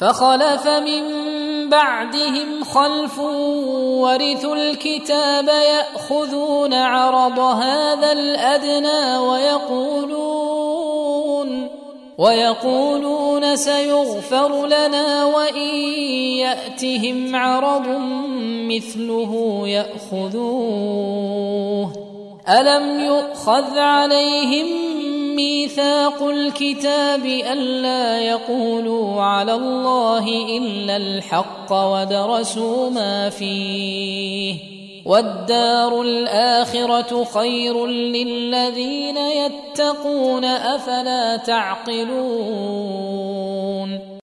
فخلف من بعدهم خلف ورثوا الكتاب يأخذون عرض هذا الأدنى ويقولون سيغفر لنا وإن يأتهم عرض مثله يأخذوه ألم يؤخذ عليهم ميثاق الكتاب ألا يقولوا على الله إلا الحق ودرسوا ما فيه والدار الآخرة خير للذين يتقون أفلا تعقلون